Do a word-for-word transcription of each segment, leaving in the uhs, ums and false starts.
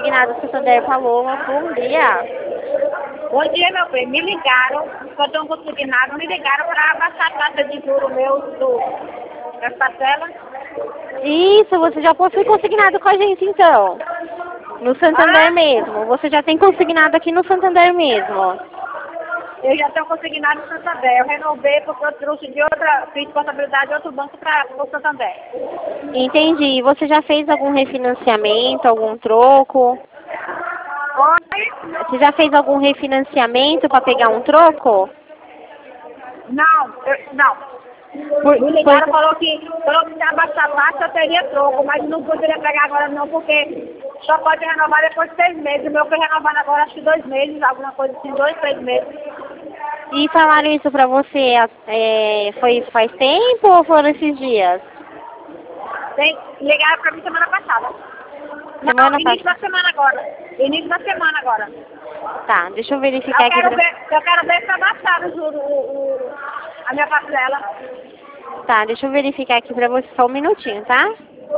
consignado Santander Paloma. Bom dia. Bom dia, meu bem. Me ligaram, quando eu não consegui nada, me ligaram para abaixar a taxa de juros meu do, das parcelas. Isso, você já foi consignado com a gente, então. No Santander Ah, mesmo. Você já tem consignado aqui no Santander mesmo. eu já tenho consignado no Santander. Eu renovei porque eu trouxe de outra, fiz contabilidade de outro banco para o Santander. Entendi. Você já fez algum refinanciamento, algum troco? Oi? Você já fez algum refinanciamento para pegar um troco? Não, eu, não. Por, Me por, ligaram, falou que, falou que se abaixar a taxa eu teria troco, mas não poderia pegar agora não, porque só pode renovar depois de seis meses. O meu foi renovado agora acho que dois meses, alguma coisa assim, dois, três meses. e falaram isso pra você, é, foi faz tempo ou foram esses dias? Tem, ligaram pra mim semana passada. Semana Não, início passada. da semana agora. Início da semana agora. Tá, deixa eu verificar Eu aqui quero pra... ver, eu quero ver se abaixaram o juro, o, o, a minha parcela. Tá, deixa eu verificar aqui pra você só um minutinho, tá?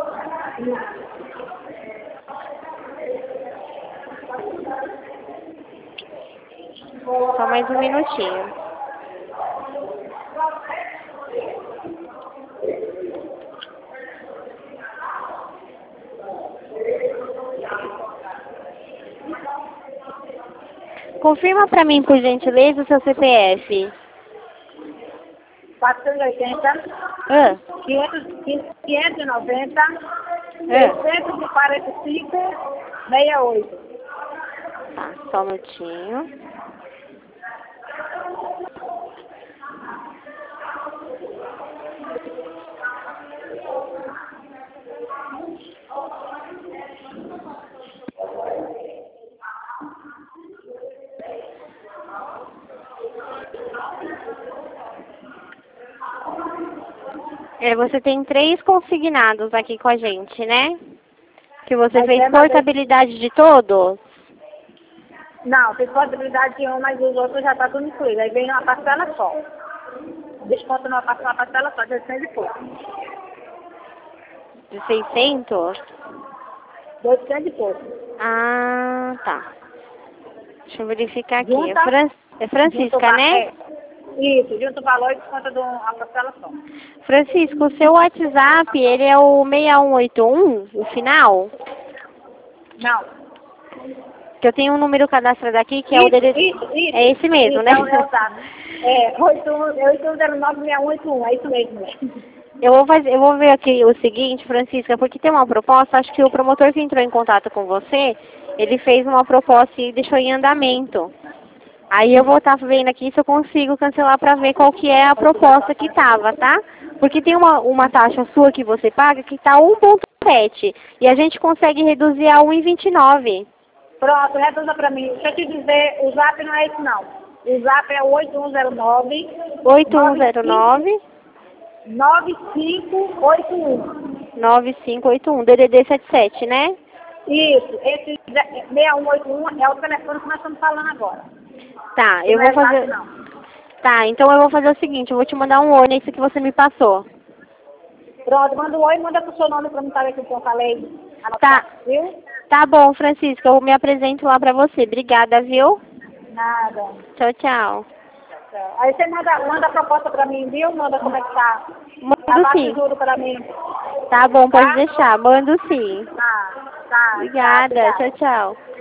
Só mais um minutinho. Confirma pra mim, por gentileza, o seu C P F. quatrocentos e oitenta, Ah, quinhentos, quinhentos e noventa, ah. seiscentos e quarenta e cinco, sessenta e oito. Tá, só um minutinho. É, você tem três consignados aqui com a gente, né? Que você Mas fez é, mas é- portabilidade de todos? Não, tem possibilidade de um, mas os outros já tá tudo incluído. Aí vem uma parcela só. Desconto numa parcela, uma parcela só, de oitocentos e pouco. De seiscentos? De oitocentos e pouco. Ah, tá. Deixa eu verificar aqui. É, Junta, Fran... é junta o Francisca, va- né? é, isso, junta o valor e desconta de uma parcela só. Francisco, o seu WhatsApp, ele é o seis um oito um, o final? Não. Que eu tenho um número cadastrado aqui que é o Isso, dele. isso, isso. É esse mesmo, Isso, né? é o resultado. É, oito um zero nove seis um oito um, é isso mesmo. Eu vou, fazer, eu vou ver aqui o seguinte, Francisca, porque tem uma proposta, acho que o promotor que entrou em contato com você, ele fez uma proposta e deixou em andamento. Aí eu vou estar vendo aqui se eu consigo cancelar para ver qual que é a proposta que estava, tá? Porque tem uma, uma taxa sua que você paga que está um ponto sete e a gente consegue reduzir a um vírgula vinte e nove. Pronto, reduza pra mim. Deixa eu te dizer, o zap não é esse não. O zap é o oito um zero nove oito um zero nove nove cinco oito um. nove cinco oito um, D D D setenta e sete, né? Isso, esse seis um oito um é o telefone que nós estamos falando agora. Tá, Que eu não é vou zap fazer... não. Tá, então eu vou fazer o seguinte, eu vou te mandar um oi nesse que você me passou. Pronto, manda um oi e manda pro seu nome pra mim saber que eu falei. Tá, Viu? tá bom, Francisca, eu me apresento lá pra você. Obrigada, viu? Nada. Tchau, tchau. Aí você manda, manda a proposta pra mim, viu? Manda como é que tá. Mando Abaixa sim. o juro pra mim. Tá bom, pode Tá? deixar. Mando sim. Tá, tá. Obrigada. Tá, Tchau, obrigada. tchau.